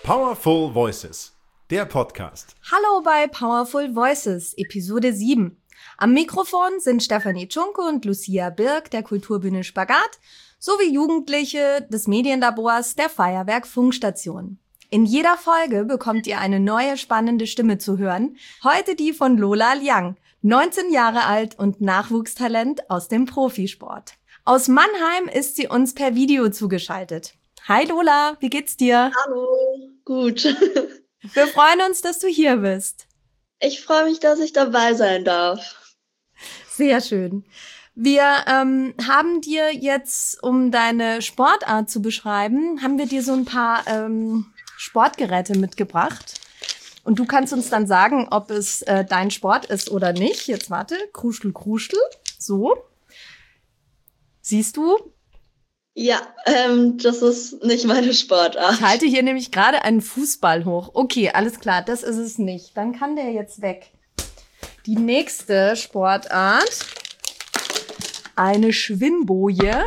Powerful Voices, der Podcast. Hallo bei Powerful Voices, Episode 7. Am Mikrofon sind Stefanie Tschunke und Lucia Birk der Kulturbühne Spagat sowie Jugendliche des Medienlabors der Feuerwerk Funkstation. In jeder Folge bekommt ihr eine neue spannende Stimme zu hören. Heute die von Lola Liang, 19 Jahre alt und Nachwuchstalent aus dem Profisport. Aus Mannheim ist sie uns per Video zugeschaltet. Hi Lola, wie geht's dir? Hallo, gut. Wir freuen uns, dass du hier bist. Ich freue mich, dass ich dabei sein darf. Sehr schön. Wir haben dir jetzt, um deine Sportart zu beschreiben, haben wir dir so ein paar Sportgeräte mitgebracht. Und du kannst uns dann sagen, ob es dein Sport ist oder nicht. Jetzt warte, kruschel, kruschel. So. Siehst du? Ja, das ist nicht meine Sportart. Ich halte hier nämlich gerade einen Fußball hoch. Okay, alles klar, das ist es nicht. Dann kann der jetzt weg. Die nächste Sportart. Eine Schwimmboje.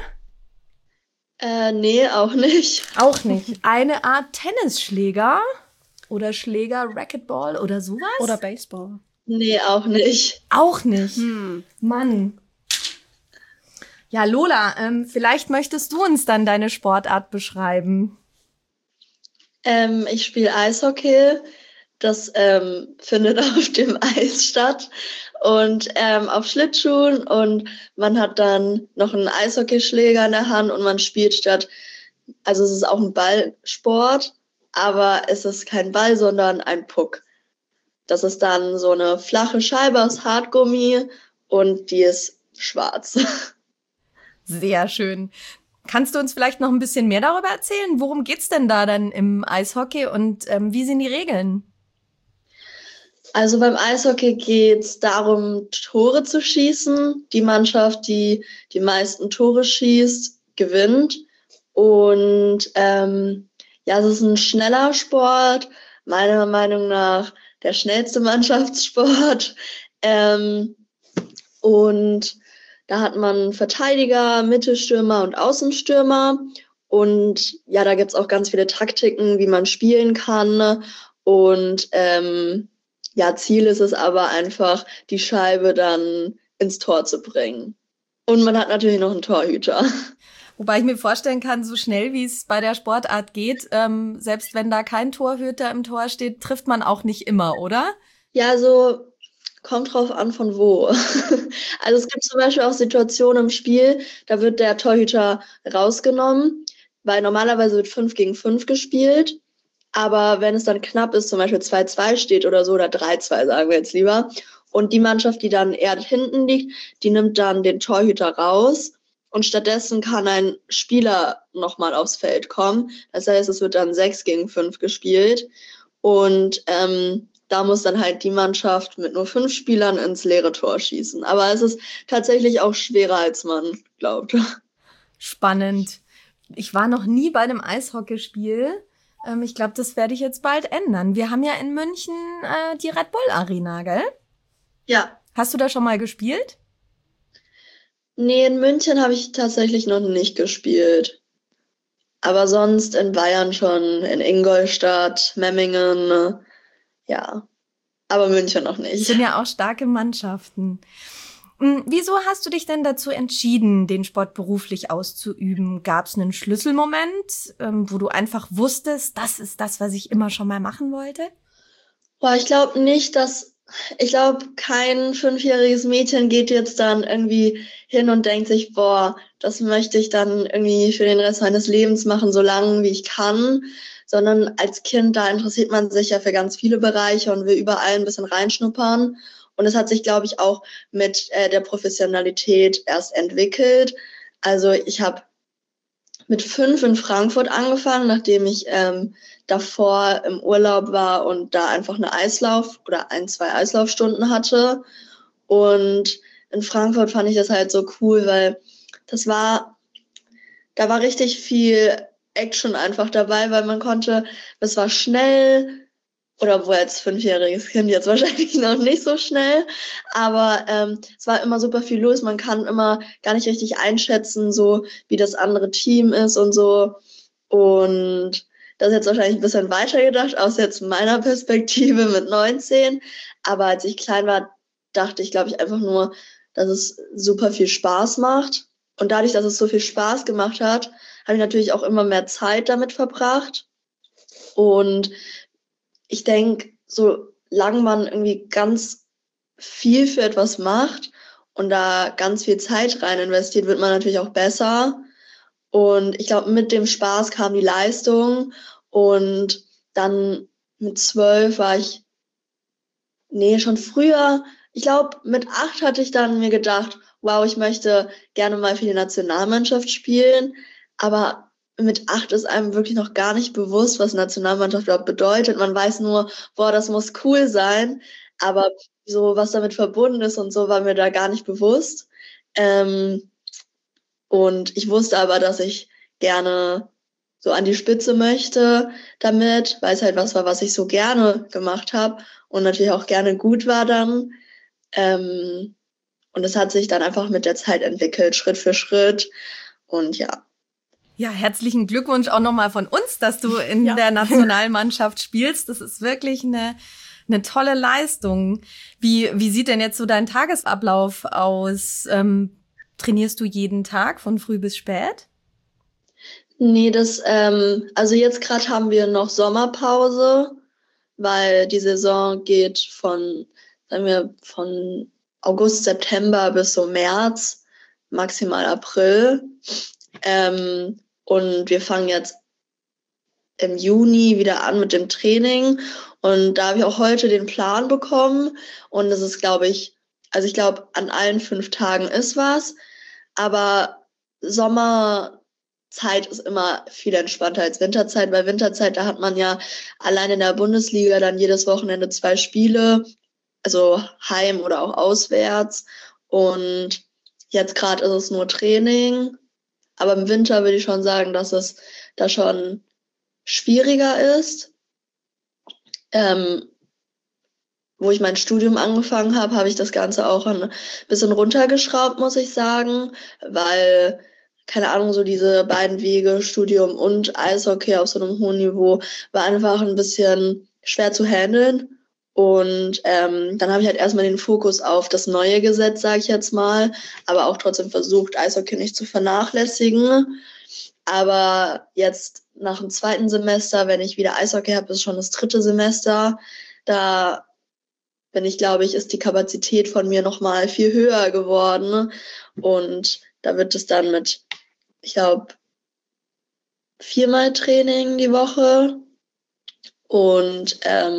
Nee, auch nicht. Auch nicht. Eine Art Tennisschläger oder Schläger, Racquetball oder sowas? Oder Baseball. Nee, auch nicht. Auch nicht. Mann. Ja, Lola, vielleicht möchtest du uns dann deine Sportart beschreiben. Ich spiele Eishockey. Das findet auf dem Eis statt und auf Schlittschuhen. Und man hat dann noch einen Eishockeyschläger in der Hand und man spielt also es ist auch ein Ballsport, aber es ist kein Ball, sondern ein Puck. Das ist dann so eine flache Scheibe aus Hartgummi und die ist schwarz. Sehr schön. Kannst du uns vielleicht noch ein bisschen mehr darüber erzählen? Worum geht's denn da dann im Eishockey und wie sind die Regeln? Also beim Eishockey geht's darum, Tore zu schießen. Die Mannschaft, die die meisten Tore schießt, gewinnt. Und es ist ein schneller Sport, meiner Meinung nach der schnellste Mannschaftssport. Und da hat man Verteidiger, Mittelstürmer und Außenstürmer. Und ja, da gibt's auch ganz viele Taktiken, wie man spielen kann. Und Ziel ist es aber einfach, die Scheibe dann ins Tor zu bringen. Und man hat natürlich noch einen Torhüter. Wobei ich mir vorstellen kann, so schnell wie es bei der Sportart geht, selbst wenn da kein Torhüter im Tor steht, trifft man auch nicht immer, oder? Ja, so kommt drauf an, von wo. Also es gibt zum Beispiel auch Situationen im Spiel, da wird der Torhüter rausgenommen, weil normalerweise wird 5 gegen 5 gespielt. Aber wenn es dann knapp ist, zum Beispiel 2-2 steht oder so, oder 3-2 sagen wir jetzt lieber, und die Mannschaft, die dann eher hinten liegt, die nimmt dann den Torhüter raus und stattdessen kann ein Spieler nochmal aufs Feld kommen. Das heißt, es wird dann 6 gegen 5 gespielt und da muss dann halt die Mannschaft mit nur 5 Spielern ins leere Tor schießen. Aber es ist tatsächlich auch schwerer, als man glaubt. Spannend. Ich war noch nie bei einem Eishockeyspiel. Ich glaube, das werde ich jetzt bald ändern. Wir haben ja in München die Red Bull Arena, gell? Ja. Hast du da schon mal gespielt? Nee, in München habe ich tatsächlich noch nicht gespielt. Aber sonst in Bayern schon, in Ingolstadt, Memmingen, ja. Aber München noch nicht. Das sind ja auch starke Mannschaften. Wieso hast du dich denn dazu entschieden, den Sport beruflich auszuüben? Gab es einen Schlüsselmoment, wo du einfach wusstest, das ist das, was ich immer schon mal machen wollte? Boah, ich glaube nicht, ich glaube, kein 5-jähriges Mädchen geht jetzt dann irgendwie hin und denkt sich, boah, das möchte ich dann irgendwie für den Rest meines Lebens machen, so lange wie ich kann. Sondern als Kind, da interessiert man sich ja für ganz viele Bereiche und will überall ein bisschen reinschnuppern. Und es hat sich, glaube ich, auch mit der Professionalität erst entwickelt. Also ich habe mit 5 in Frankfurt angefangen, nachdem ich davor im Urlaub war und da einfach eine 2 Eislaufstunden hatte. Und in Frankfurt fand ich das halt so cool, weil da war richtig viel Action einfach dabei, weil es war schnell, oder wohl als 5-jähriges Kind jetzt wahrscheinlich noch nicht so schnell, aber es war immer super viel los, man kann immer gar nicht richtig einschätzen, so wie das andere Team ist und so. Und Das ist jetzt wahrscheinlich ein bisschen weiter gedacht, aus jetzt meiner Perspektive mit 19. Aber als ich klein war, dachte ich, glaube ich, einfach nur, dass es super viel Spaß macht. Und dadurch, dass es so viel Spaß gemacht hat, habe ich natürlich auch immer mehr Zeit damit verbracht. Und ich denke, solange man irgendwie ganz viel für etwas macht und da ganz viel Zeit rein investiert, wird man natürlich auch besser. Und ich glaube, mit dem Spaß kam die Leistung. Und dann mit 12 war ich, schon früher. Ich glaube, mit 8 hatte ich dann mir gedacht, wow, ich möchte gerne mal für die Nationalmannschaft spielen. Aber mit 8 ist einem wirklich noch gar nicht bewusst, was Nationalmannschaft überhaupt bedeutet. Man weiß nur, boah, das muss cool sein. Aber so, was damit verbunden ist und so, war mir da gar nicht bewusst. Und ich wusste aber, dass ich gerne so an die Spitze möchte damit, weil es halt was war, was ich so gerne gemacht habe und natürlich auch gerne gut war dann. Und es hat sich dann einfach mit der Zeit entwickelt, Schritt für Schritt. Und ja. Ja, herzlichen Glückwunsch auch nochmal von uns, dass du in der Nationalmannschaft spielst. Das ist wirklich eine tolle Leistung. Wie sieht denn jetzt so dein Tagesablauf aus? Trainierst du jeden Tag von früh bis spät? Nee, also jetzt gerade haben wir noch Sommerpause, weil die Saison geht von August, September bis so März, maximal April. Und wir fangen jetzt im Juni wieder an mit dem Training. Und da habe ich auch heute den Plan bekommen. Und das ist, glaube ich, an allen 5 Tagen ist was. Aber Sommerzeit ist immer viel entspannter als Winterzeit, weil Winterzeit, da hat man ja allein in der Bundesliga dann jedes Wochenende 2 Spiele, also heim oder auch auswärts. Und jetzt gerade ist es nur Training. Aber im Winter würde ich schon sagen, dass es da schon schwieriger ist. Wo ich mein Studium angefangen habe, habe ich das Ganze auch ein bisschen runtergeschraubt, muss ich sagen, weil, keine Ahnung, so diese beiden Wege, Studium und Eishockey auf so einem hohen Niveau, war einfach ein bisschen schwer zu handeln. Und dann habe ich halt erstmal den Fokus auf das Neue gesetzt, sage ich jetzt mal, aber auch trotzdem versucht, Eishockey nicht zu vernachlässigen. Aber jetzt nach dem 2. Semester, wenn ich wieder Eishockey habe, ist schon das 3. Semester, da bin ich, glaube ich, ist die Kapazität von mir nochmal viel höher geworden. Und da wird es dann mit, ich glaube, 4-mal Training die Woche und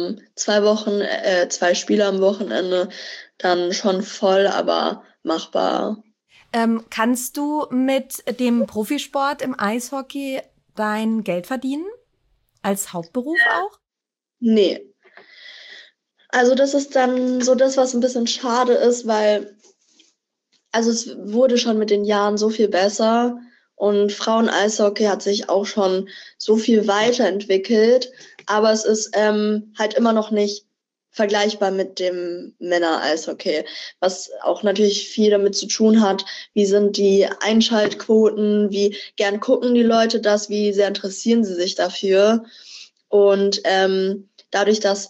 2 Spiele am Wochenende dann schon voll, aber machbar. Kannst du mit dem Profisport im Eishockey dein Geld verdienen? Als Hauptberuf auch? Nee. Also das ist dann so das, was ein bisschen schade ist, weil es wurde schon mit den Jahren so viel besser und Frauen-Eishockey hat sich auch schon so viel weiterentwickelt, aber es ist halt immer noch nicht vergleichbar mit dem Männer-Eishockey, was auch natürlich viel damit zu tun hat, wie sind die Einschaltquoten, wie gern gucken die Leute das, wie sehr interessieren sie sich dafür. Und dadurch, dass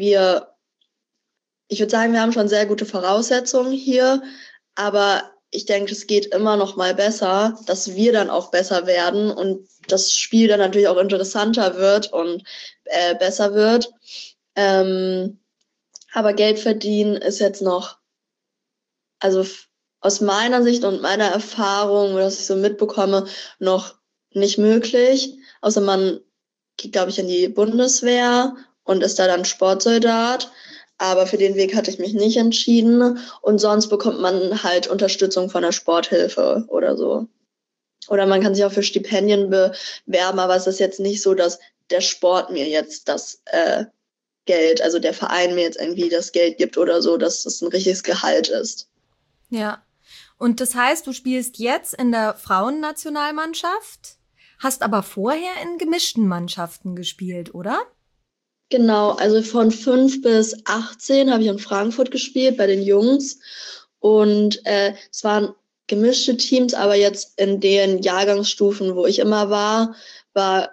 ich würde sagen, wir haben schon sehr gute Voraussetzungen hier, aber ich denke, es geht immer noch mal besser, dass wir dann auch besser werden und das Spiel dann natürlich auch interessanter wird und besser wird. Aber Geld verdienen ist jetzt noch, also aus meiner Sicht und meiner Erfahrung, was ich so mitbekomme, noch nicht möglich. Außer man geht, glaube ich, in die Bundeswehr und ist da dann Sportsoldat. Aber für den Weg hatte ich mich nicht entschieden. Und sonst bekommt man halt Unterstützung von der Sporthilfe oder so. Oder man kann sich auch für Stipendien bewerben, aber es ist jetzt nicht so, dass der Sport mir jetzt das Geld, also der Verein mir jetzt irgendwie das Geld gibt oder so, dass das ein richtiges Gehalt ist. Ja. Und das heißt, du spielst jetzt in der Frauennationalmannschaft, hast aber vorher in gemischten Mannschaften gespielt, oder? Genau, also von 5 bis 18 habe ich in Frankfurt gespielt bei den Jungs und es waren gemischte Teams, aber jetzt in den Jahrgangsstufen, wo ich immer war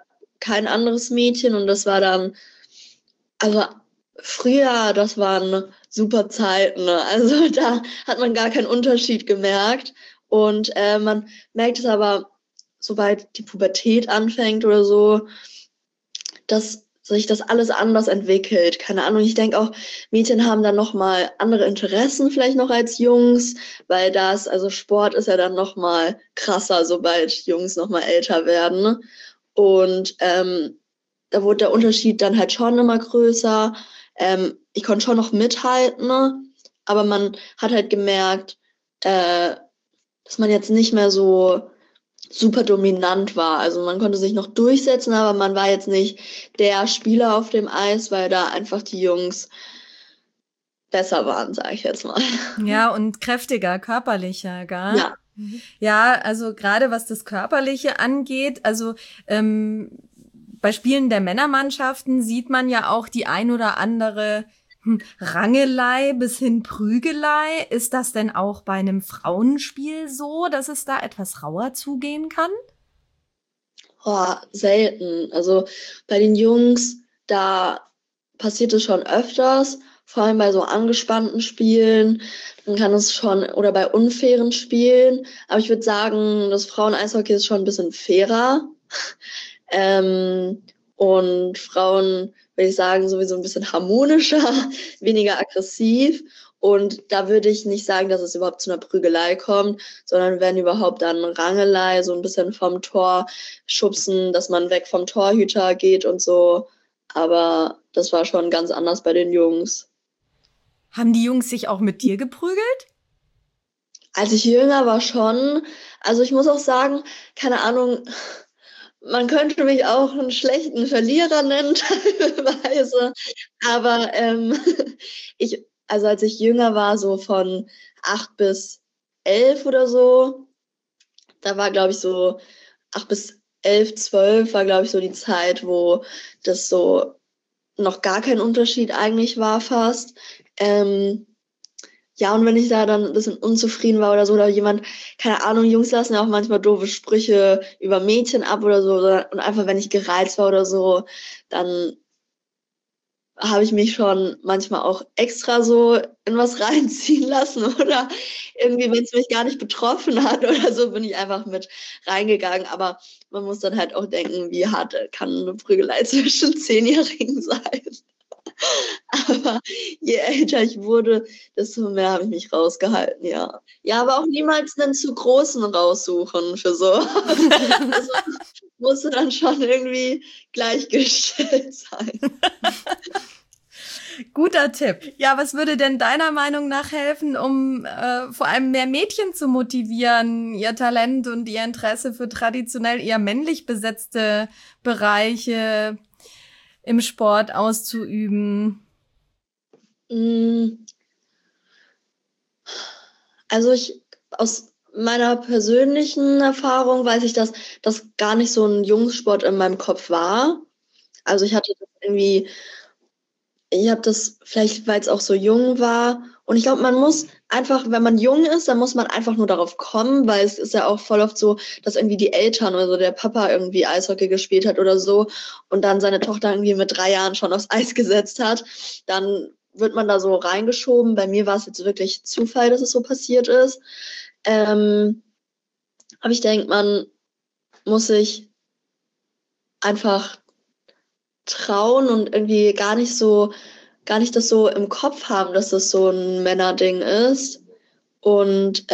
kein anderes Mädchen und das war dann, also früher, das waren super Zeiten, ne? Also da hat man gar keinen Unterschied gemerkt und man merkt es aber, sobald die Pubertät anfängt oder so, dass sich das alles anders entwickelt. Keine Ahnung, ich denke auch, Mädchen haben dann nochmal andere Interessen vielleicht noch als Jungs, weil also Sport ist ja dann nochmal krasser, sobald Jungs nochmal älter werden. Ne? Und da wurde der Unterschied dann halt schon immer größer. Ich konnte schon noch mithalten, ne? Aber man hat halt gemerkt, dass man jetzt nicht mehr so super dominant war. Also man konnte sich noch durchsetzen, aber man war jetzt nicht der Spieler auf dem Eis, weil da einfach die Jungs besser waren, sage ich jetzt mal. Ja, und kräftiger, körperlicher, gell? Ja. Ja, also gerade was das Körperliche angeht, also bei Spielen der Männermannschaften sieht man ja auch die ein oder andere Rangelei bis hin Prügelei. Ist das denn auch bei einem Frauenspiel so, dass es da etwas rauer zugehen kann? Oh, selten. Also bei den Jungs, da passiert es schon öfters, vor allem bei so angespannten Spielen. Dann kann es schon, oder bei unfairen Spielen. Aber ich würde sagen, das Frauen-Eishockey ist schon ein bisschen fairer. Und Frauen, würde ich sagen, sowieso ein bisschen harmonischer, weniger aggressiv. Und da würde ich nicht sagen, dass es überhaupt zu einer Prügelei kommt, sondern wenn überhaupt dann Rangelei, so ein bisschen vom Tor schubsen, dass man weg vom Torhüter geht und so. Aber das war schon ganz anders bei den Jungs. Haben die Jungs sich auch mit dir geprügelt? Als ich jünger war schon. Also ich muss auch sagen, keine Ahnung, man könnte mich auch einen schlechten Verlierer nennen, teilweise. Aber also als ich jünger war, so von 8 bis 11 oder so, da war, glaube ich, so 8 bis 11, 12 war, glaube ich, so die Zeit, wo das so noch gar kein Unterschied eigentlich war fast. Ja, und wenn ich da dann ein bisschen unzufrieden war oder so, oder jemand, keine Ahnung, Jungs lassen ja auch manchmal doofe Sprüche über Mädchen ab oder so, und einfach, wenn ich gereizt war oder so, dann habe ich mich schon manchmal auch extra so in was reinziehen lassen oder irgendwie, wenn es mich gar nicht betroffen hat oder so, bin ich einfach mit reingegangen. Aber man muss dann halt auch denken, wie hart kann eine Prügelei zwischen 10-Jährigen sein. Aber je älter ich wurde, desto mehr habe ich mich rausgehalten, ja. Ja, aber auch niemals einen zu großen raussuchen für so. Also musste dann schon irgendwie gleichgestellt sein. Guter Tipp. Ja, was würde denn deiner Meinung nach helfen, um vor allem mehr Mädchen zu motivieren, ihr Talent und ihr Interesse für traditionell eher männlich besetzte Bereiche im Sport auszuüben? Also aus meiner persönlichen Erfahrung weiß ich, dass das gar nicht so ein Jungssport in meinem Kopf war. Also ich habe das vielleicht, weil es auch so jung war. Und ich glaube, man muss einfach, wenn man jung ist, dann muss man einfach nur darauf kommen, weil es ist ja auch voll oft so, dass irgendwie die Eltern oder so der Papa irgendwie Eishockey gespielt hat oder so und dann seine Tochter irgendwie mit 3 Jahren schon aufs Eis gesetzt hat. Dann wird man da so reingeschoben. Bei mir war es jetzt wirklich Zufall, dass es so passiert ist. Aber ich denke, man muss sich einfach trauen und irgendwie gar nicht das so im Kopf haben, dass das so ein Männerding ist. Und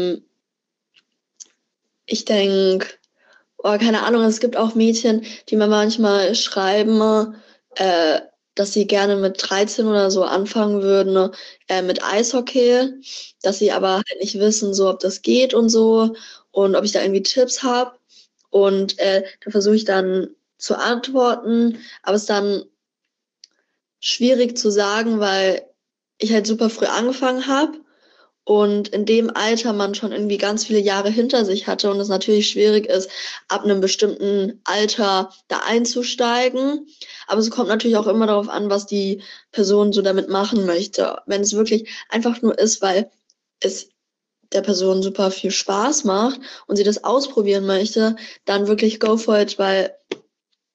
ich denke, keine Ahnung, es gibt auch Mädchen, die mir manchmal schreiben, dass sie gerne mit 13 oder so anfangen würden mit Eishockey, dass sie aber halt nicht wissen, so ob das geht und so und ob ich da irgendwie Tipps habe. Und da versuche ich dann zu antworten, aber es ist dann schwierig zu sagen, weil ich halt super früh angefangen habe und in dem Alter man schon irgendwie ganz viele Jahre hinter sich hatte und es natürlich schwierig ist, ab einem bestimmten Alter da einzusteigen. Aber es kommt natürlich auch immer darauf an, was die Person so damit machen möchte. Wenn es wirklich einfach nur ist, weil es der Person super viel Spaß macht und sie das ausprobieren möchte, dann wirklich go for it, weil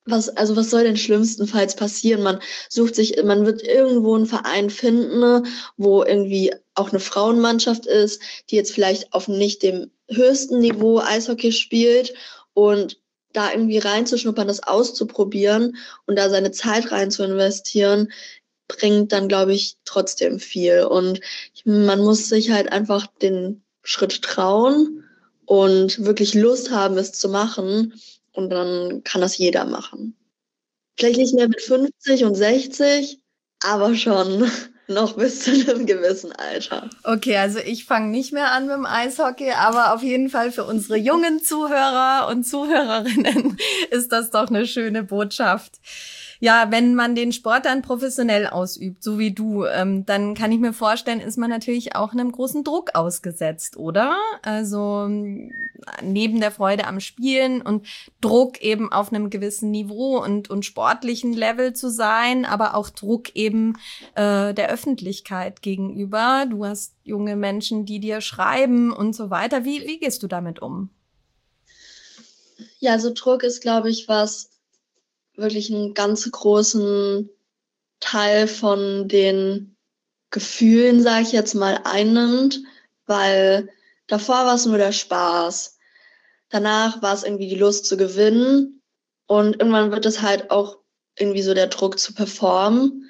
was soll denn schlimmstenfalls passieren? Man wird irgendwo einen Verein finden, ne, wo irgendwie auch eine Frauenmannschaft ist, die jetzt vielleicht auf nicht dem höchsten Niveau Eishockey spielt, und da irgendwie reinzuschnuppern, das auszuprobieren und da seine Zeit rein zu investieren, bringt dann, glaube ich, trotzdem viel. Und man muss sich halt einfach den Schritt trauen und wirklich Lust haben, es zu machen. Und dann kann das jeder machen. Vielleicht nicht mehr mit 50 und 60, aber schon noch bis zu einem gewissen Alter. Okay, also ich fange nicht mehr an mit dem Eishockey, aber auf jeden Fall für unsere jungen Zuhörer und Zuhörerinnen ist das doch eine schöne Botschaft. Ja, wenn man den Sport dann professionell ausübt, so wie du, dann kann ich mir vorstellen, ist man natürlich auch einem großen Druck ausgesetzt, oder? Also neben der Freude am Spielen und Druck eben auf einem gewissen Niveau und sportlichen Level zu sein, aber auch Druck eben der Öffentlichkeit gegenüber. Du hast junge Menschen, die dir schreiben und so weiter. Wie gehst du damit um? Ja, also Druck ist, glaube ich, was wirklich einen ganz großen Teil von den Gefühlen, sage ich jetzt mal, einnimmt, weil davor war es nur der Spaß. Danach war es irgendwie die Lust zu gewinnen, und irgendwann wird es halt auch irgendwie so der Druck zu performen.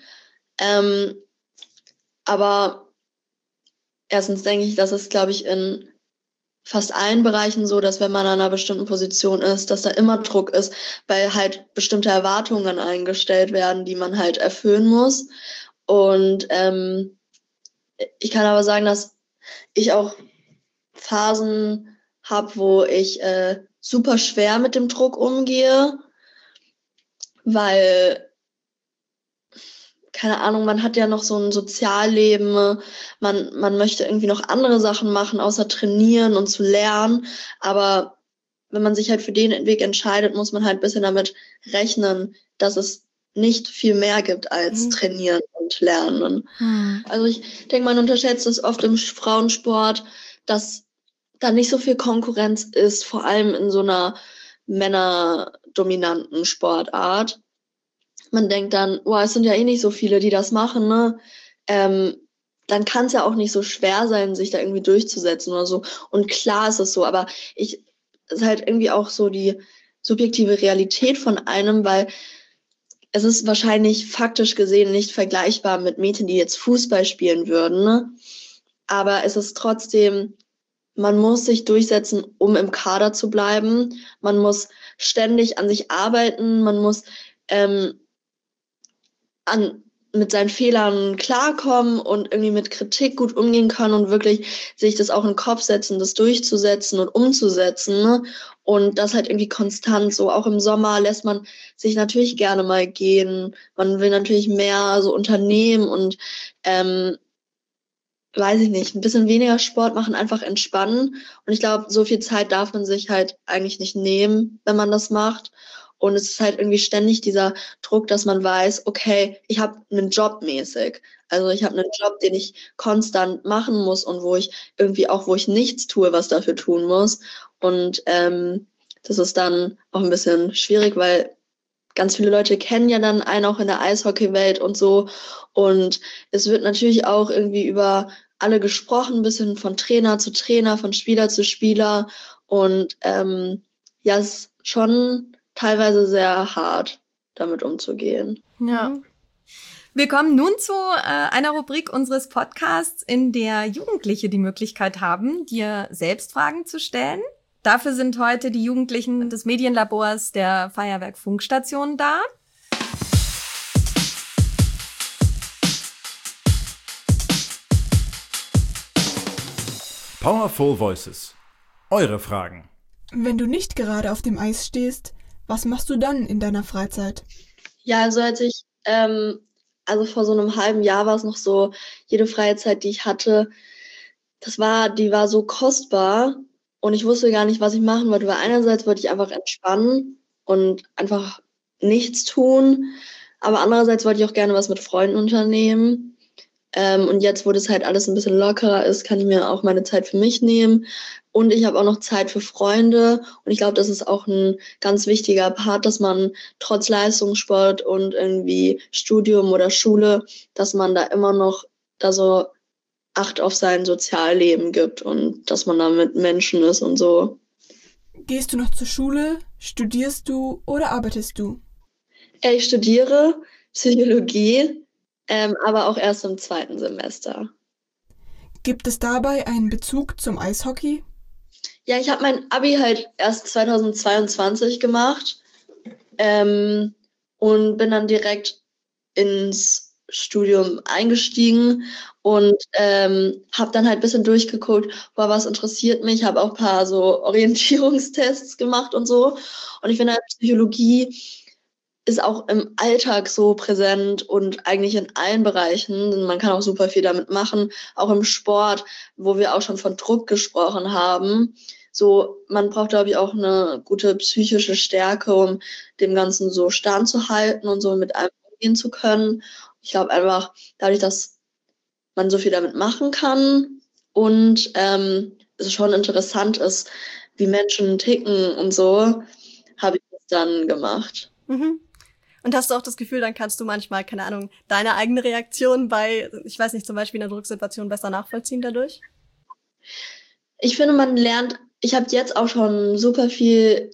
Aber erstens denke ich, dass es, glaube ich, in fast allen Bereichen so, dass wenn man an einer bestimmten Position ist, dass da immer Druck ist, weil halt bestimmte Erwartungen eingestellt werden, die man halt erfüllen muss. Und ich kann aber sagen, dass ich auch Phasen habe, wo ich super schwer mit dem Druck umgehe, weil, keine Ahnung, man hat ja noch so ein Sozialleben, man möchte irgendwie noch andere Sachen machen, außer trainieren und zu lernen. Aber wenn man sich halt für den Weg entscheidet, muss man halt ein bisschen damit rechnen, dass es nicht viel mehr gibt als trainieren und lernen. Also ich denke, man unterschätzt es oft im Frauensport, dass da nicht so viel Konkurrenz ist, vor allem in so einer männerdominanten Sportart. Man denkt dann, oh, es sind ja eh nicht so viele, die das machen, ne? Dann kann es ja auch nicht so schwer sein, sich da irgendwie durchzusetzen oder so. Und klar ist es so, aber es ist halt irgendwie auch so die subjektive Realität von einem, weil es ist wahrscheinlich faktisch gesehen nicht vergleichbar mit Mädchen, die jetzt Fußball spielen würden, ne? Aber es ist trotzdem, man muss sich durchsetzen, um im Kader zu bleiben. Man muss ständig an sich arbeiten, man muss mit seinen Fehlern klarkommen und irgendwie mit Kritik gut umgehen können und wirklich sich das auch in den Kopf setzen, das durchzusetzen und umzusetzen, ne? Und das halt irgendwie konstant so. Auch im Sommer lässt man sich natürlich gerne mal gehen. Man will natürlich mehr so unternehmen und weiß ich nicht, ein bisschen weniger Sport machen, einfach entspannen. Und ich glaube, so viel Zeit darf man sich halt eigentlich nicht nehmen, wenn man das macht. Und es ist halt irgendwie ständig dieser Druck, dass man weiß, okay, ich habe einen Job mäßig. Also ich habe einen Job, den ich konstant machen muss und wo ich nichts tue, was dafür tun muss. Und das ist dann auch ein bisschen schwierig, weil ganz viele Leute kennen ja dann einen auch in der Eishockeywelt und so. Und es wird natürlich auch irgendwie über alle gesprochen, ein bisschen von Trainer zu Trainer, von Spieler zu Spieler. Und ja, es ist schon teilweise sehr hart, damit umzugehen. Ja. Wir kommen nun zu einer Rubrik unseres Podcasts, in der Jugendliche die Möglichkeit haben, dir selbst Fragen zu stellen. Dafür sind heute die Jugendlichen des Medienlabors der Feuerwerk Funkstation da. Powerful Voices. Eure Fragen. Wenn du nicht gerade auf dem Eis stehst, was machst du dann in deiner Freizeit? Ja, also als ich, vor so einem halben Jahr war es noch so, jede freie Zeit, die ich hatte, die war so kostbar und ich wusste gar nicht, was ich machen wollte, weil einerseits wollte ich einfach entspannen und einfach nichts tun, aber andererseits wollte ich auch gerne was mit Freunden unternehmen. Und jetzt, wo das halt alles ein bisschen lockerer ist, kann ich mir auch meine Zeit für mich nehmen. Und ich habe auch noch Zeit für Freunde. Und ich glaube, das ist auch ein ganz wichtiger Part, dass man trotz Leistungssport und irgendwie Studium oder Schule, dass man da immer noch da so Acht auf sein Sozialleben gibt und dass man da mit Menschen ist und so. Gehst du noch zur Schule? Studierst du oder arbeitest du? Ich studiere Psychologie, aber auch erst im 2. Semester. Gibt es dabei einen Bezug zum Eishockey? Ja, ich habe mein Abi halt erst 2022 gemacht, und bin dann direkt ins Studium eingestiegen und habe dann halt ein bisschen durchgeguckt, was interessiert mich, habe auch ein paar so Orientierungstests gemacht und so. Und ich finde halt, Psychologie ist auch im Alltag so präsent und eigentlich in allen Bereichen. Man kann auch super viel damit machen, auch im Sport, wo wir auch schon von Druck gesprochen haben. So, man braucht, glaube ich, auch eine gute psychische Stärke, um dem Ganzen so standzuhalten und so mit einem umgehen zu können. Ich glaube einfach, dadurch, dass man so viel damit machen kann und es schon interessant ist, wie Menschen ticken und so, habe ich das dann gemacht. Mhm. Und hast du auch das Gefühl, dann kannst du manchmal, keine Ahnung, deine eigene Reaktion bei, ich weiß nicht, zum Beispiel in einer Drucksituation besser nachvollziehen dadurch? Ich finde, man lernt, ich habe jetzt auch schon super viel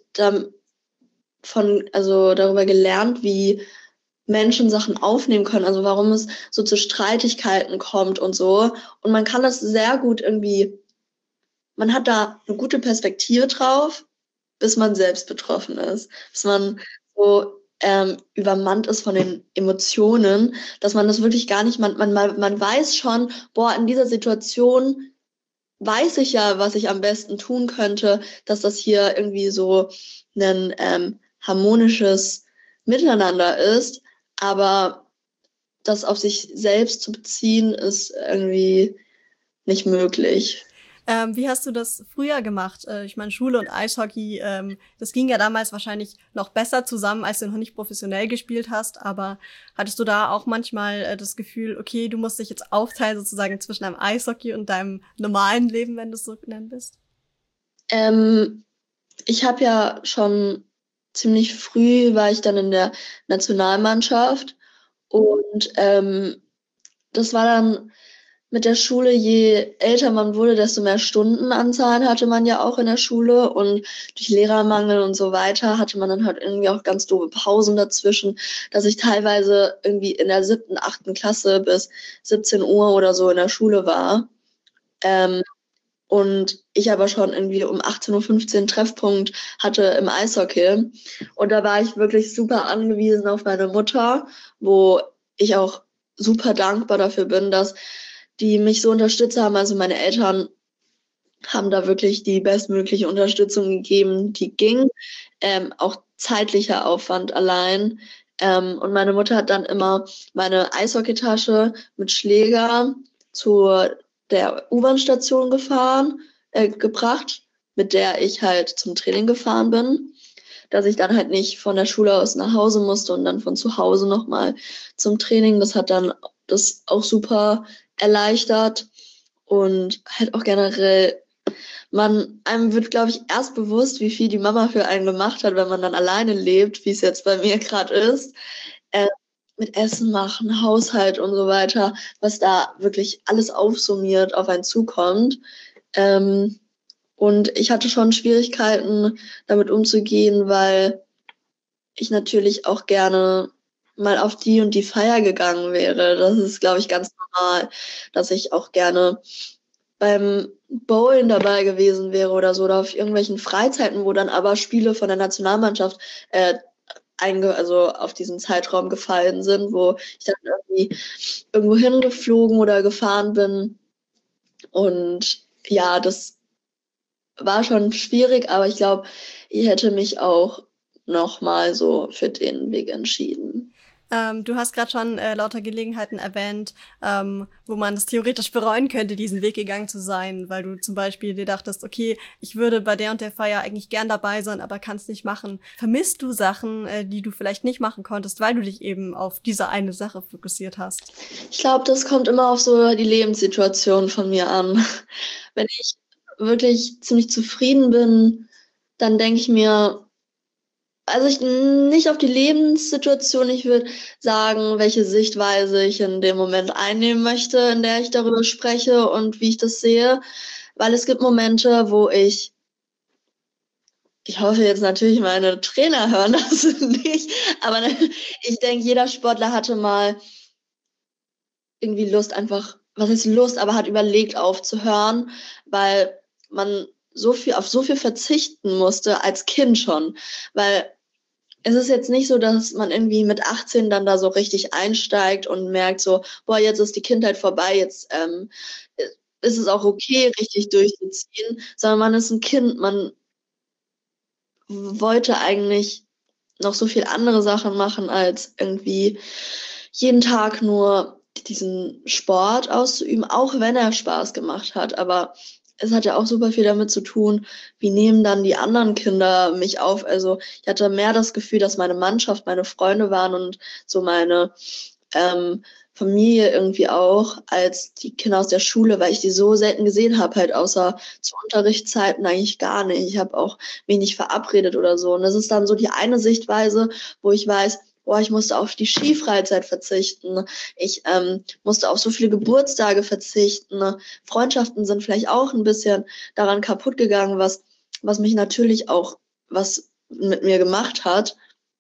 darüber gelernt, wie Menschen Sachen aufnehmen können, also warum es so zu Streitigkeiten kommt und so. Und man kann das sehr gut irgendwie, man hat da eine gute Perspektive drauf, bis man selbst betroffen ist, bis man so übermannt ist von den Emotionen, dass man das wirklich gar nicht, man weiß schon, in dieser Situation weiß ich ja, was ich am besten tun könnte, dass das hier irgendwie so ein harmonisches Miteinander ist, aber das auf sich selbst zu beziehen, ist irgendwie nicht möglich. Wie hast du das früher gemacht? Ich meine, Schule und Eishockey, das ging ja damals wahrscheinlich noch besser zusammen, als du noch nicht professionell gespielt hast. Aber hattest du da auch manchmal das Gefühl, okay, du musst dich jetzt aufteilen sozusagen zwischen deinem Eishockey und deinem normalen Leben, wenn du es so nennen willst? Ich habe ja schon ziemlich früh, war ich dann in der Nationalmannschaft und das war dann mit der Schule, je älter man wurde, desto mehr Stundenanzahlen hatte man ja auch in der Schule und durch Lehrermangel und so weiter hatte man dann halt irgendwie auch ganz doofe Pausen dazwischen, dass ich teilweise irgendwie in der 7., 8. Klasse bis 17 Uhr oder so in der Schule war. Und ich aber schon irgendwie um 18:15 Uhr Treffpunkt hatte im Eishockey. Und da war ich wirklich super angewiesen auf meine Mutter, wo ich auch super dankbar dafür bin, dass die mich so unterstützt haben. Also meine Eltern haben da wirklich die bestmögliche Unterstützung gegeben, die ging. Auch zeitlicher Aufwand allein. Und meine Mutter hat dann immer meine Eishockeytasche mit Schläger zu der U-Bahn-Station gebracht, mit der ich halt zum Training gefahren bin, dass ich dann halt nicht von der Schule aus nach Hause musste und dann von zu Hause nochmal zum Training. Das hat dann das auch super erleichtert und halt auch generell, einem wird, glaube ich, erst bewusst, wie viel die Mama für einen gemacht hat, wenn man dann alleine lebt, wie es jetzt bei mir gerade ist. Mit Essen machen, Haushalt und so weiter, was da wirklich alles aufsummiert auf einen zukommt. Und ich hatte schon Schwierigkeiten, damit umzugehen, weil ich natürlich auch gerne mal auf die und die Feier gegangen wäre. Das ist, glaube ich, ganz normal, dass ich auch gerne beim Bowlen dabei gewesen wäre oder so, oder auf irgendwelchen Freizeiten, wo dann aber Spiele von der Nationalmannschaft also auf diesen Zeitraum gefallen sind, wo ich dann irgendwie irgendwo hingeflogen oder gefahren bin. Und ja, das war schon schwierig, aber ich glaube, ich hätte mich auch nochmal so für den Weg entschieden. Du hast gerade schon lauter Gelegenheiten erwähnt, wo man es theoretisch bereuen könnte, diesen Weg gegangen zu sein, weil du zum Beispiel dir dachtest, okay, ich würde bei der und der Feier eigentlich gern dabei sein, aber kann es nicht machen. Vermisst du Sachen, die du vielleicht nicht machen konntest, weil du dich eben auf diese eine Sache fokussiert hast? Ich glaube, das kommt immer auf so die Lebenssituation von mir an. Wenn ich wirklich ziemlich zufrieden bin, dann denke ich mir, also ich nicht auf die Lebenssituation, ich würde sagen, welche Sichtweise ich in dem Moment einnehmen möchte, in der ich darüber spreche und wie ich das sehe. Weil es gibt Momente, wo ich hoffe jetzt natürlich, meine Trainer hören das nicht, aber ich denke, jeder Sportler hatte mal irgendwie Lust einfach, was heißt Lust, aber hat überlegt aufzuhören, weil man auf so viel verzichten musste als Kind schon, weil es ist jetzt nicht so, dass man irgendwie mit 18 dann da so richtig einsteigt und merkt so, boah, jetzt ist die Kindheit vorbei, jetzt ist es auch okay, richtig durchzuziehen, sondern man ist ein Kind, man wollte eigentlich noch so viel andere Sachen machen, als irgendwie jeden Tag nur diesen Sport auszuüben, auch wenn er Spaß gemacht hat. Aber es hat ja auch super viel damit zu tun, wie nehmen dann die anderen Kinder mich auf. Also ich hatte mehr das Gefühl, dass meine Mannschaft meine Freunde waren und so meine Familie irgendwie auch, als die Kinder aus der Schule, weil ich die so selten gesehen habe, halt außer zu Unterrichtszeiten eigentlich gar nicht. Ich habe auch wenig verabredet oder so. Und das ist dann so die eine Sichtweise, wo ich weiß, boah, ich musste auf die Skifreizeit verzichten. Ich musste auf so viele Geburtstage verzichten. Freundschaften sind vielleicht auch ein bisschen daran kaputt gegangen, was mich natürlich auch was mit mir gemacht hat.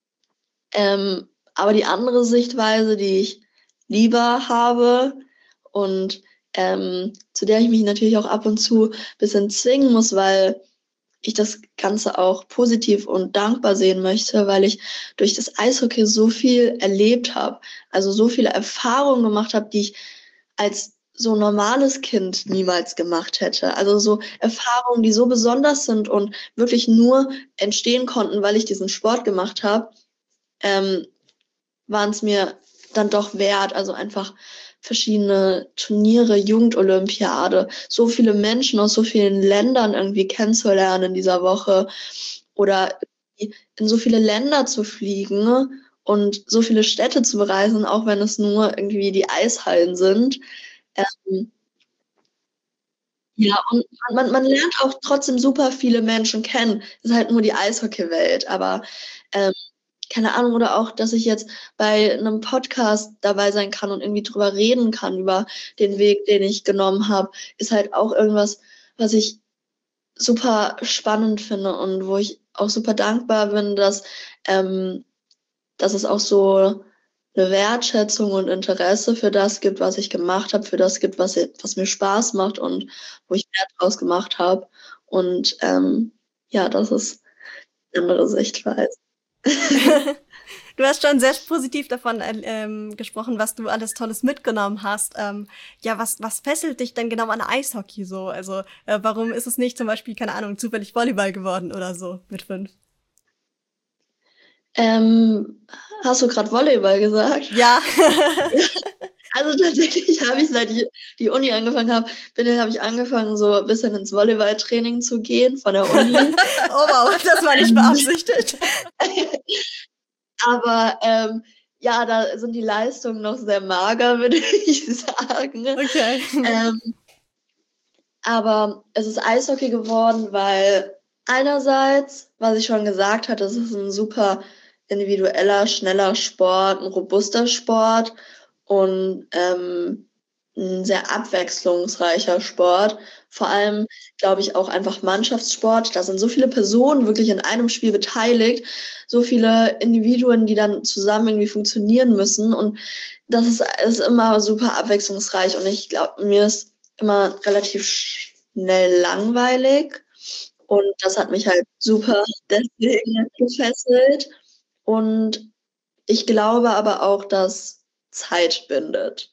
Aber die andere Sichtweise, die ich lieber habe und zu der ich mich natürlich auch ab und zu ein bisschen zwingen muss, weil ich das Ganze auch positiv und dankbar sehen möchte, weil ich durch das Eishockey so viel erlebt habe, also so viele Erfahrungen gemacht habe, die ich als so normales Kind niemals gemacht hätte. Also so Erfahrungen, die so besonders sind und wirklich nur entstehen konnten, weil ich diesen Sport gemacht habe, waren es mir dann doch wert. Also einfach verschiedene Turniere, Jugendolympiade, so viele Menschen aus so vielen Ländern irgendwie kennenzulernen in dieser Woche oder in so viele Länder zu fliegen und so viele Städte zu bereisen, auch wenn es nur irgendwie die Eishallen sind. Ja, und man lernt auch trotzdem super viele Menschen kennen. Es ist halt nur die Eishockeywelt, aber keine Ahnung, oder auch, dass ich jetzt bei einem Podcast dabei sein kann und irgendwie drüber reden kann, über den Weg, den ich genommen habe, ist halt auch irgendwas, was ich super spannend finde und wo ich auch super dankbar bin, dass es auch so eine Wertschätzung und Interesse für das gibt, was ich gemacht habe, für das gibt, was mir Spaß macht und wo ich Wert draus gemacht habe. Und ja, das ist eine andere Sichtweise. Du hast schon sehr positiv davon gesprochen, was du alles Tolles mitgenommen hast. Ja, was fesselt dich denn genau an Eishockey so? Also warum ist es nicht zum Beispiel, keine Ahnung, zufällig Volleyball geworden oder so mit 5? Hast du gerade Volleyball gesagt? Ja. Also tatsächlich habe ich, seit ich die Uni angefangen habe, habe ich angefangen, so ein bisschen ins Volleyballtraining zu gehen von der Uni. Oh wow, das war nicht beabsichtigt. Aber ja, da sind die Leistungen noch sehr mager, würde ich sagen. Okay. Aber es ist Eishockey geworden, weil einerseits, was ich schon gesagt hatte, es ist ein super individueller, schneller Sport, ein robuster Sport und ein sehr abwechslungsreicher Sport. Vor allem, glaube ich, auch einfach Mannschaftssport. Da sind so viele Personen wirklich in einem Spiel beteiligt, so viele Individuen, die dann zusammen irgendwie funktionieren müssen. Und das ist immer super abwechslungsreich. Und ich glaube, mir ist immer relativ schnell langweilig. Und das hat mich halt super deswegen gefesselt. Und ich glaube aber auch, dass Zeit bindet.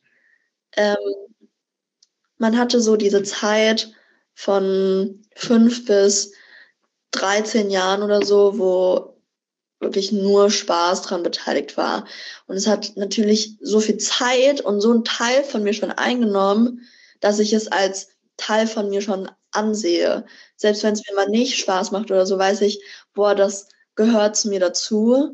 Man hatte so diese Zeit von 5 bis 13 Jahren oder so, wo wirklich nur Spaß dran beteiligt war. Und es hat natürlich so viel Zeit und so einen Teil von mir schon eingenommen, dass ich es als Teil von mir schon ansehe. Selbst wenn es mir mal nicht Spaß macht oder so, weiß ich, boah, das gehört zu mir dazu.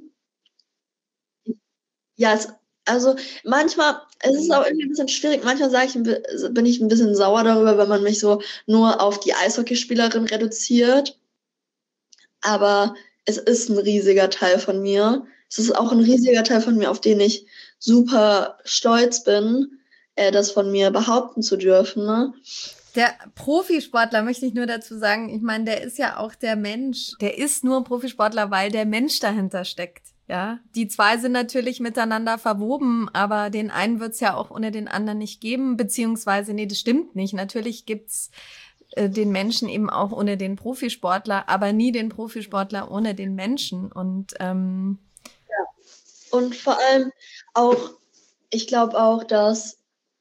Ja, also manchmal, es ist auch irgendwie ein bisschen schwierig, manchmal bin ich ein bisschen sauer darüber, wenn man mich so nur auf die Eishockeyspielerin reduziert. Aber es ist ein riesiger Teil von mir. Es ist auch ein riesiger Teil von mir, auf den ich super stolz bin, das von mir behaupten zu dürfen. Ne? Der Profisportler, möchte ich nur dazu sagen, ich meine, der ist ja auch der Mensch. Der ist nur Profisportler, weil der Mensch dahinter steckt. Ja, die zwei sind natürlich miteinander verwoben, aber den einen wird's ja auch ohne den anderen nicht geben, beziehungsweise, nee, das stimmt nicht. Natürlich gibt's den Menschen eben auch ohne den Profisportler, aber nie den Profisportler ohne den Menschen. Und Und vor allem auch, ich glaube auch, dass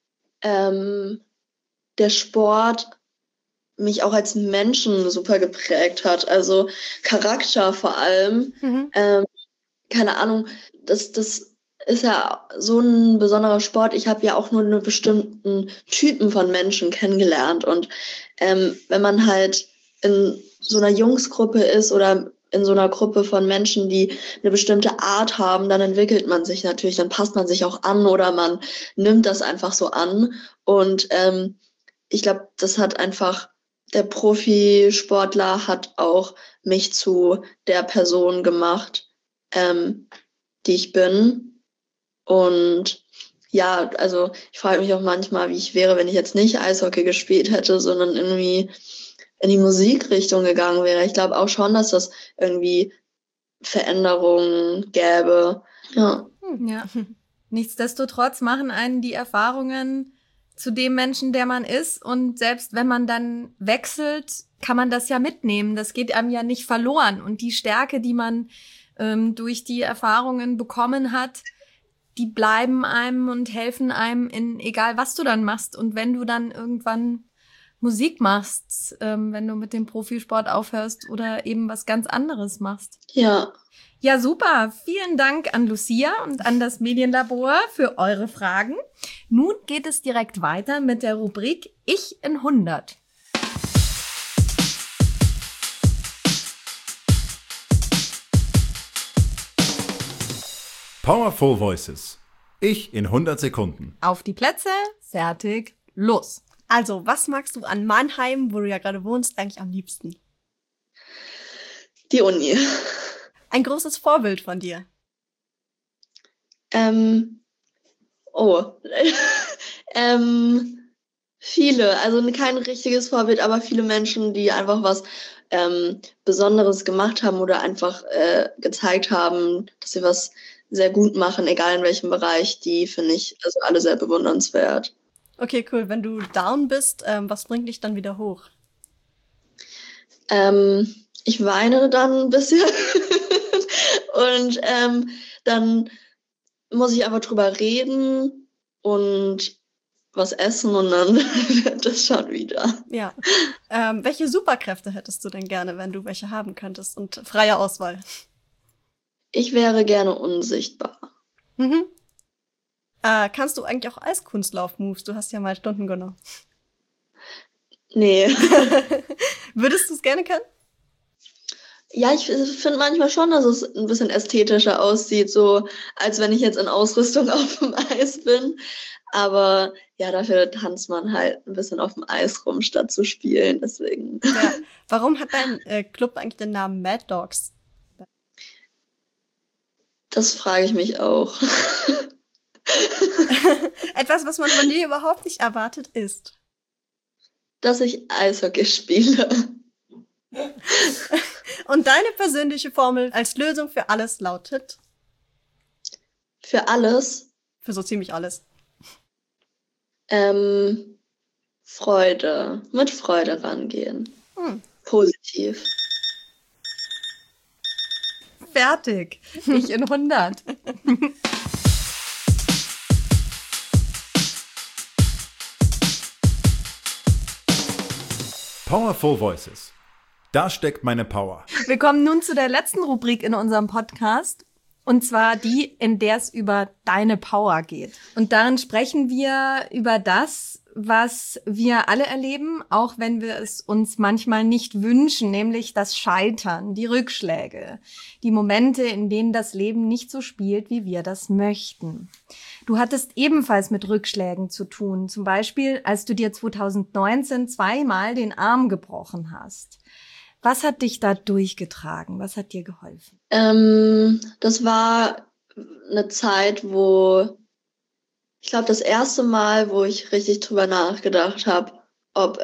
der Sport mich auch als Menschen super geprägt hat. Also Charakter vor allem. Keine Ahnung, das ist ja so ein besonderer Sport. Ich habe ja auch nur einen bestimmten Typen von Menschen kennengelernt. Und wenn man halt in so einer Jungsgruppe ist oder in so einer Gruppe von Menschen, die eine bestimmte Art haben, dann entwickelt man sich natürlich, dann passt man sich auch an oder man nimmt das einfach so an. Und ich glaube, der Profisportler hat auch mich zu der Person gemacht, die ich bin. Und ja, also ich frage mich auch manchmal, wie ich wäre, wenn ich jetzt nicht Eishockey gespielt hätte, sondern irgendwie in die Musikrichtung gegangen wäre. Ich glaube auch schon, dass das irgendwie Veränderungen gäbe. Ja. ja, nichtsdestotrotz machen einen die Erfahrungen zu dem Menschen, der man ist. Und selbst wenn man dann wechselt, kann man das ja mitnehmen. Das geht einem ja nicht verloren. Und die Stärke, die man durch die Erfahrungen bekommen hat, die bleiben einem und helfen einem in egal, was du dann machst. Und wenn du dann irgendwann Musik machst, wenn du mit dem Profisport aufhörst oder eben was ganz anderes machst. Ja. Ja, super. Vielen Dank an Lucia und an das Medienlabor für eure Fragen. Nun geht es direkt weiter mit der Rubrik Ich in 100. Powerful Voices. Ich in 100 Sekunden. Auf die Plätze, fertig, los. Also, was magst du an Mannheim, wo du ja gerade wohnst, eigentlich am liebsten? Die Uni. Ein großes Vorbild von dir. Viele, also kein richtiges Vorbild, aber viele Menschen, die einfach was Besonderes gemacht haben oder einfach gezeigt haben, dass sie was sehr gut machen, egal in welchem Bereich, die finde ich also alle sehr bewundernswert. Okay, cool. Wenn du down bist, was bringt dich dann wieder hoch? Ich weine dann ein bisschen und dann muss ich einfach drüber reden und was essen und dann wird das schon wieder. Ja. Welche Superkräfte hättest du denn gerne, wenn du welche haben könntest und freie Auswahl? Ich wäre gerne unsichtbar. Mhm. Kannst du eigentlich auch Eiskunstlauf-Moves? Du hast ja mal Stunden genommen. Nee. Würdest du es gerne können? Ja, ich finde manchmal schon, dass es ein bisschen ästhetischer aussieht, so als wenn ich jetzt in Ausrüstung auf dem Eis bin. Aber ja, dafür tanzt man halt ein bisschen auf dem Eis rum, statt zu spielen. Deswegen. Ja. Warum hat dein Club eigentlich den Namen Mad Dogs? Das frage ich mich auch. Etwas, was man von dir überhaupt nicht erwartet, ist, dass ich Eishockey spiele. Und deine persönliche Formel als Lösung für alles lautet? Für alles? Für so ziemlich alles. Freude. Mit Freude rangehen. Positiv. Fertig. Ich in 100. Powerful Voices. Da steckt meine Power. Wir kommen nun zu der letzten Rubrik in unserem Podcast. Und zwar die, in der es über deine Power geht. Und darin sprechen wir über das, was wir alle erleben, auch wenn wir es uns manchmal nicht wünschen, nämlich das Scheitern, die Rückschläge, die Momente, in denen das Leben nicht so spielt, wie wir das möchten. Du hattest ebenfalls mit Rückschlägen zu tun, zum Beispiel, als du dir 2019 zweimal den Arm gebrochen hast. Was hat dich da durchgetragen? Was hat dir geholfen? Das war eine Zeit, wo ich glaube, das erste Mal, wo ich richtig drüber nachgedacht habe, ob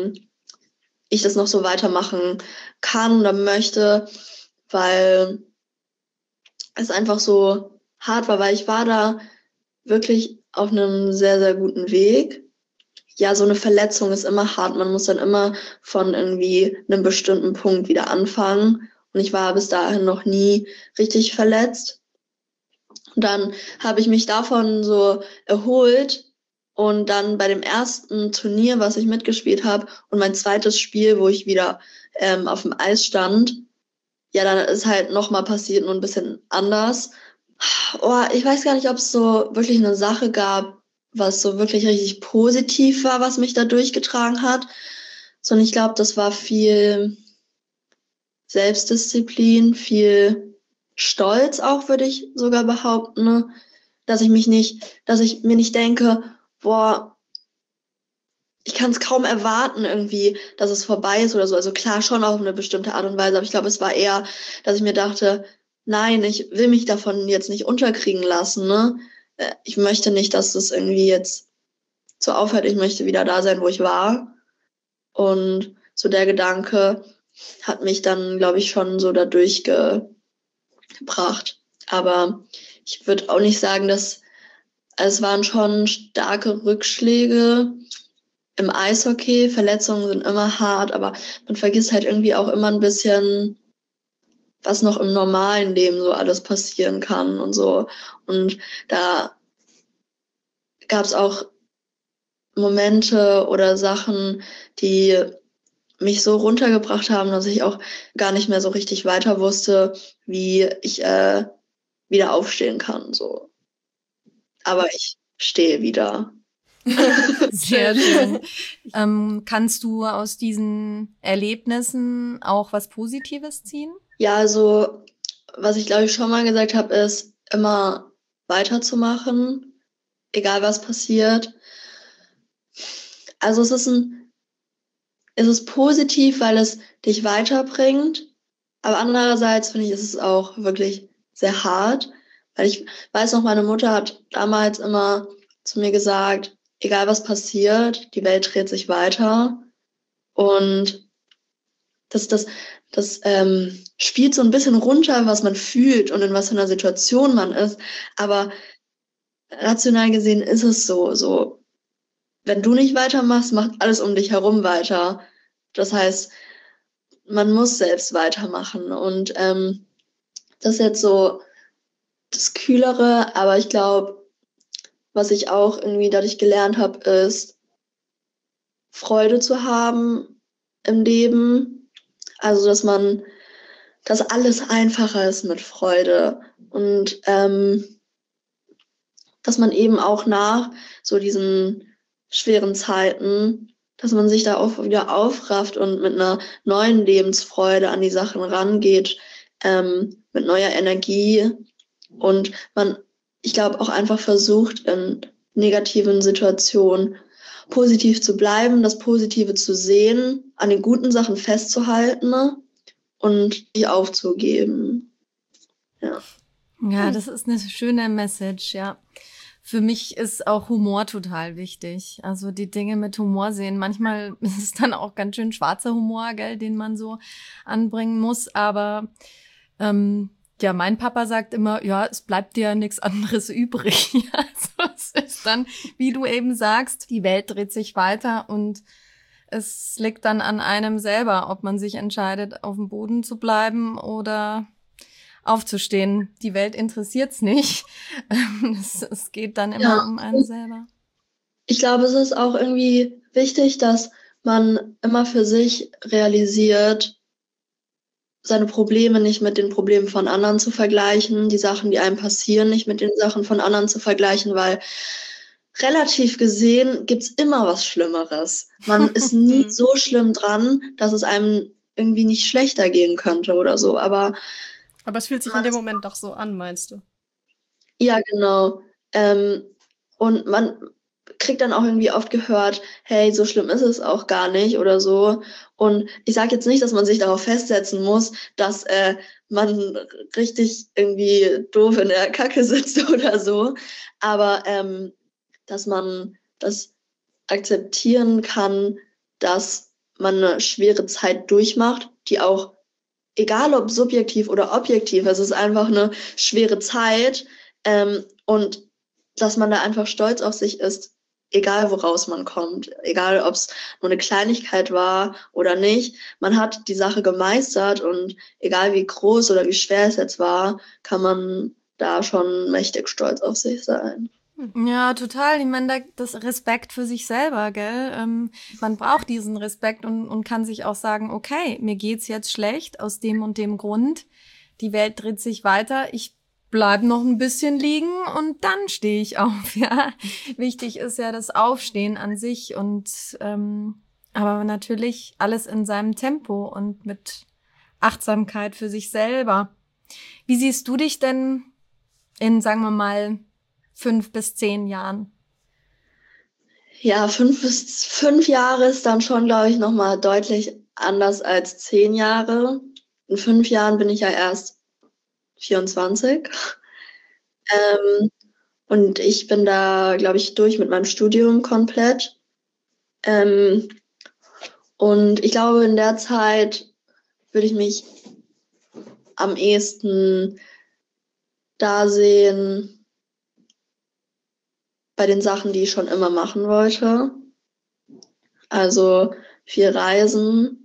ich das noch so weitermachen kann oder möchte, weil es einfach so hart war, weil ich war da wirklich auf einem sehr, sehr guten Weg. Ja, so eine Verletzung ist immer hart. Man muss dann immer von irgendwie einem bestimmten Punkt wieder anfangen. Und ich war bis dahin noch nie richtig verletzt. Und dann habe ich mich davon so erholt. Und dann bei dem ersten Turnier, was ich mitgespielt habe, und mein zweites Spiel, wo ich wieder auf dem Eis stand, ja, dann ist halt nochmal passiert, nur ein bisschen anders. Oh, ich weiß gar nicht, ob es so wirklich eine Sache gab, was so wirklich richtig positiv war, was mich da durchgetragen hat. Sondern ich glaube, das war viel Selbstdisziplin, viel Stolz auch, würde ich sogar behaupten, ne? Dass ich mir nicht denke, boah, ich kann es kaum erwarten irgendwie, dass es vorbei ist oder so. Also klar, schon auf eine bestimmte Art und Weise, aber ich glaube, es war eher, dass ich mir dachte, nein, ich will mich davon jetzt nicht unterkriegen lassen, ne? Ich möchte nicht, dass das irgendwie jetzt so aufhört. Ich möchte wieder da sein, wo ich war. Und so der Gedanke hat mich dann, glaube ich, schon so dadurch gebracht. Aber ich würde auch nicht sagen, dass es waren schon starke Rückschläge im Eishockey. Verletzungen sind immer hart, aber man vergisst halt irgendwie auch immer ein bisschen, was noch im normalen Leben so alles passieren kann und so. Und da gab es auch Momente oder Sachen, die mich so runtergebracht haben, dass ich auch gar nicht mehr so richtig weiter wusste, wie ich wieder aufstehen kann. So. Aber ich stehe wieder. Sehr schön. Kannst du aus diesen Erlebnissen auch was Positives ziehen? Ja, also was ich glaube ich schon mal gesagt habe, ist immer weiterzumachen, egal was passiert. Also es ist positiv, weil es dich weiterbringt, aber andererseits finde ich, ist es auch wirklich sehr hart, weil ich weiß noch, meine Mutter hat damals immer zu mir gesagt, egal was passiert, die Welt dreht sich weiter und das spielt so ein bisschen runter, was man fühlt und in was für einer Situation man ist, aber rational gesehen ist es so, wenn du nicht weitermachst, macht alles um dich herum weiter. Das heißt, man muss selbst weitermachen und das ist jetzt so das Kühlere, aber ich glaube, was ich auch irgendwie dadurch gelernt habe, ist Freude zu haben im Leben. Also, dass alles einfacher ist mit Freude und dass man eben auch nach so diesen schweren Zeiten, dass man sich da auch wieder aufrafft und mit einer neuen Lebensfreude an die Sachen rangeht, mit neuer Energie und ich glaube, auch einfach versucht, in negativen Situationen positiv zu bleiben, das Positive zu sehen, an den guten Sachen festzuhalten und nicht aufzugeben. Ja. Ja, das ist eine schöne Message, ja. Für mich ist auch Humor total wichtig. Also die Dinge mit Humor sehen. Manchmal ist es dann auch ganz schön schwarzer Humor, gell, den man so anbringen muss. Aber ja, mein Papa sagt immer, ja, es bleibt dir nichts anderes übrig. Also es ist dann, wie du eben sagst, die Welt dreht sich weiter und es liegt dann an einem selber, ob man sich entscheidet, auf dem Boden zu bleiben oder aufzustehen. Die Welt interessiert's nicht. Es geht dann immer um einen selber. Ich glaube, es ist auch irgendwie wichtig, dass man immer für sich realisiert, seine Probleme nicht mit den Problemen von anderen zu vergleichen, die Sachen, die einem passieren, nicht mit den Sachen von anderen zu vergleichen, weil relativ gesehen gibt's immer was Schlimmeres. Man ist nie so schlimm dran, dass es einem irgendwie nicht schlechter gehen könnte oder so. Aber es fühlt sich in dem Moment doch so an, meinst du? ja, genau. Und man kriegt dann auch irgendwie oft gehört, hey, so schlimm ist es auch gar nicht oder so. Und ich sage jetzt nicht, dass man sich darauf festsetzen muss, dass man richtig irgendwie doof in der Kacke sitzt oder so. Aber dass man das akzeptieren kann, dass man eine schwere Zeit durchmacht, die auch, egal ob subjektiv oder objektiv, es ist einfach eine schwere Zeit, und dass man da einfach stolz auf sich ist, egal woraus man kommt, egal ob es nur eine Kleinigkeit war oder nicht. Man hat die Sache gemeistert und egal wie groß oder wie schwer es jetzt war, kann man da schon mächtig stolz auf sich sein. Ja, total. Ich meine, das Respekt für sich selber, gell? Man braucht diesen Respekt und kann sich auch sagen, okay, mir geht's jetzt schlecht aus dem und dem Grund. Die Welt dreht sich weiter. Ich bleib noch ein bisschen liegen und dann stehe ich auf, ja. Wichtig ist ja das Aufstehen an sich und aber natürlich alles in seinem Tempo und mit Achtsamkeit für sich selber. Wie siehst du dich denn in, sagen wir mal, 5 bis 10 Jahren? Ja, 5 Jahre ist dann schon, glaube ich, nochmal deutlich anders als 10 Jahre. In 5 Jahren bin ich ja erst 24. Und ich bin da, glaube ich, durch mit meinem Studium komplett. Und ich glaube, in der Zeit würde ich mich am ehesten da sehen bei den Sachen, die ich schon immer machen wollte. Also viel reisen,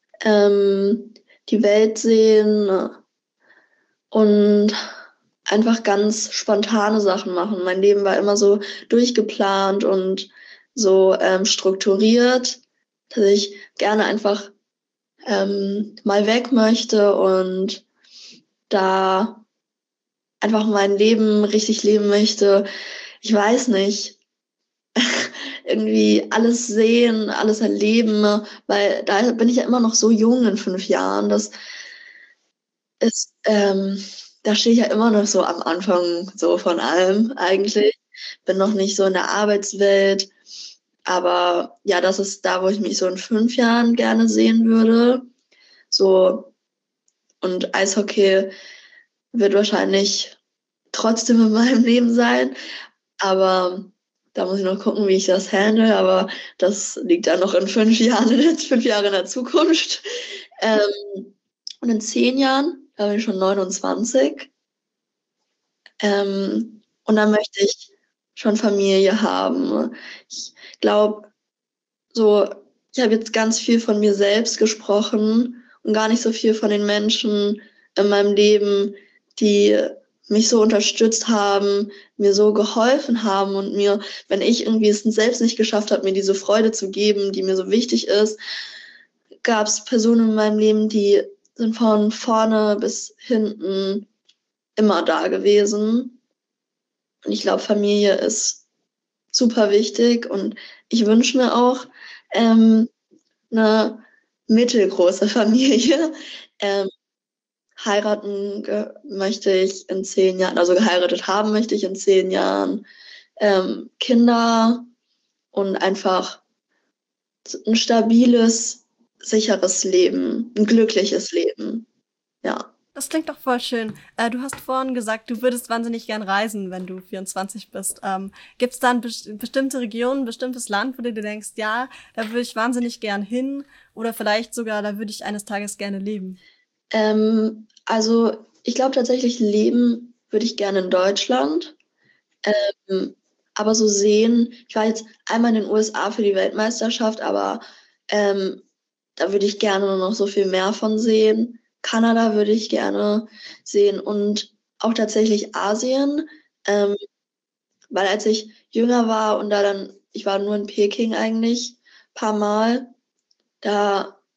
die Welt sehen und einfach ganz spontane Sachen machen. Mein Leben war immer so durchgeplant und so strukturiert, dass ich gerne einfach mal weg möchte und da einfach mein Leben richtig leben möchte. Ich weiß nicht, irgendwie alles sehen, alles erleben, weil da bin ich ja immer noch so jung in 5 Jahren. Das ist, da stehe ich ja immer noch so am Anfang so von allem eigentlich. Bin noch nicht so in der Arbeitswelt. Aber ja, das ist da, wo ich mich so in 5 Jahren gerne sehen würde. So, und Eishockey wird wahrscheinlich trotzdem in meinem Leben sein. Aber da muss ich noch gucken, wie ich das handle. Aber das liegt dann noch in 5 Jahren, 5 Jahre in der Zukunft. Und in 10 Jahren, da bin ich schon 29. Und dann möchte ich schon Familie haben. Ich glaube, so, ich habe jetzt ganz viel von mir selbst gesprochen und gar nicht so viel von den Menschen in meinem Leben, die mich so unterstützt haben, mir so geholfen haben und mir, wenn ich irgendwie es selbst nicht geschafft habe, mir diese Freude zu geben, die mir so wichtig ist, gab es Personen in meinem Leben, die sind von vorne bis hinten immer da gewesen. Und ich glaube, Familie ist super wichtig und ich wünsche mir auch eine mittelgroße Familie. Heiraten möchte ich in 10 Jahren, also geheiratet haben möchte ich in 10 Jahren. Kinder und einfach ein stabiles, sicheres Leben, ein glückliches Leben. Ja. Das klingt doch voll schön. Du hast vorhin gesagt, du würdest wahnsinnig gern reisen, wenn du 24 bist. Gibt es da eine bestimmte Region, ein bestimmtes Land, wo du dir denkst, ja, da würde ich wahnsinnig gern hin oder vielleicht sogar, da würde ich eines Tages gerne leben? Also ich glaube tatsächlich, leben würde ich gerne in Deutschland. Aber so sehen, ich war jetzt einmal in den USA für die Weltmeisterschaft, aber da würde ich gerne noch so viel mehr von sehen. Kanada würde ich gerne sehen und auch tatsächlich Asien, weil als ich jünger war und ich war nur in Peking eigentlich, paar Mal, da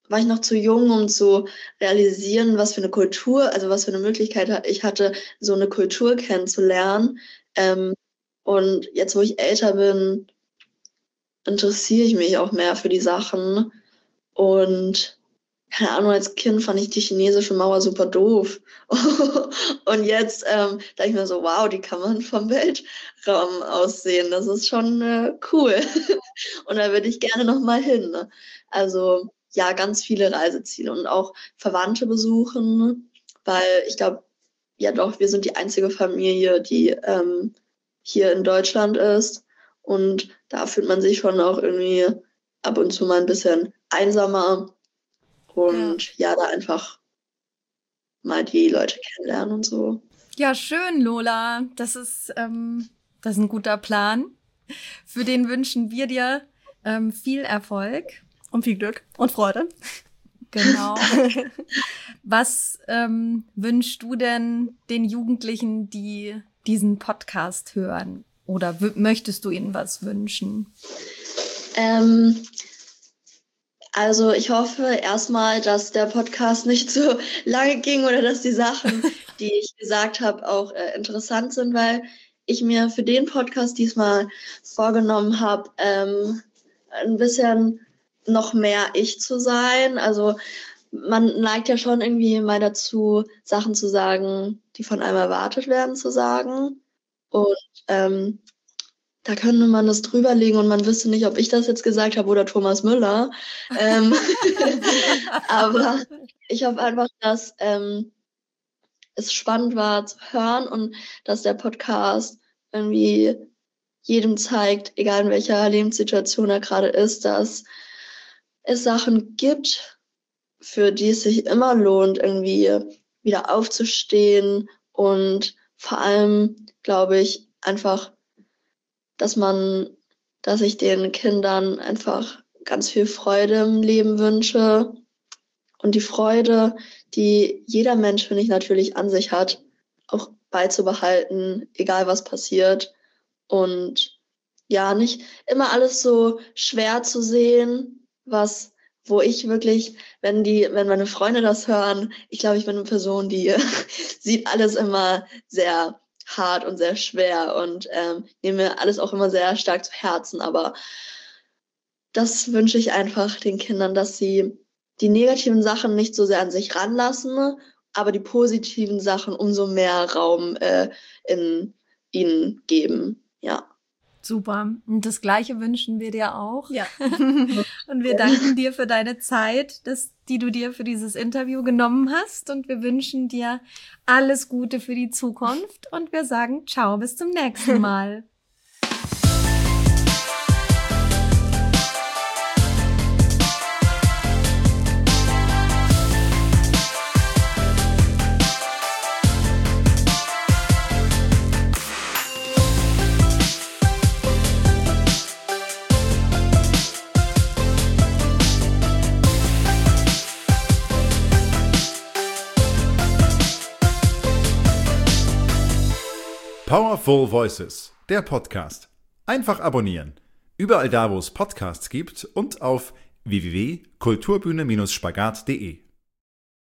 war ich noch zu jung, um zu realisieren, was für eine Kultur, also was für eine Möglichkeit ich hatte, so eine Kultur kennenzulernen. Und jetzt, wo ich älter bin, interessiere ich mich auch mehr für die Sachen. Und keine Ahnung, als Kind fand ich die chinesische Mauer super doof. Und jetzt denke ich mir so, wow, die kann man vom Weltraum aus sehen. Das ist schon cool. Und da würde ich gerne nochmal hin. Ne? Also ja, ganz viele Reiseziele und auch Verwandte besuchen, weil ich glaube, ja doch, wir sind die einzige Familie, die hier in Deutschland ist. Und da fühlt man sich schon auch irgendwie ab und zu mal ein bisschen einsamer. Und ja, da einfach mal die Leute kennenlernen und so. Ja, schön, Lola. Das ist ein guter Plan. Für den wünschen wir dir viel Erfolg. Und viel Glück und Freude. Genau. Was wünschst du denn den Jugendlichen, die diesen Podcast hören? Oder möchtest du ihnen was wünschen? Also ich hoffe erstmal, dass der Podcast nicht so lange ging oder dass die Sachen, die ich gesagt habe, auch interessant sind, weil ich mir für den Podcast diesmal vorgenommen habe, ein bisschen noch mehr ich zu sein. Also man neigt ja schon irgendwie mal dazu, Sachen zu sagen, die von einem erwartet werden zu sagen. Und da könnte man das drüberlegen und man wüsste nicht, ob ich das jetzt gesagt habe oder Thomas Müller. Aber ich hoffe einfach, dass es spannend war zu hören und dass der Podcast irgendwie jedem zeigt, egal in welcher Lebenssituation er gerade ist, dass es Sachen gibt, für die es sich immer lohnt, irgendwie wieder aufzustehen. Und vor allem glaube ich einfach, dass ich den Kindern einfach ganz viel Freude im Leben wünsche. Und die Freude, die jeder Mensch, finde ich, natürlich an sich hat, auch beizubehalten, egal was passiert. Und ja, nicht immer alles so schwer zu sehen, wo ich wirklich, wenn meine Freunde das hören, ich glaube, ich bin eine Person, die sieht alles immer sehr hart und sehr schwer und nehme mir alles auch immer sehr stark zu Herzen. Aber das wünsche ich einfach den Kindern, dass sie die negativen Sachen nicht so sehr an sich ranlassen, aber die positiven Sachen umso mehr Raum in ihnen geben. Ja. Super. Und das Gleiche wünschen wir dir auch. Ja. Und wir danken dir für deine Zeit, die du dir für dieses Interview genommen hast. Und wir wünschen dir alles Gute für die Zukunft. Und wir sagen ciao, bis zum nächsten Mal. Powerful Voices, der Podcast. Einfach abonnieren. Überall da, wo es Podcasts gibt und auf www.kulturbühne-spagat.de.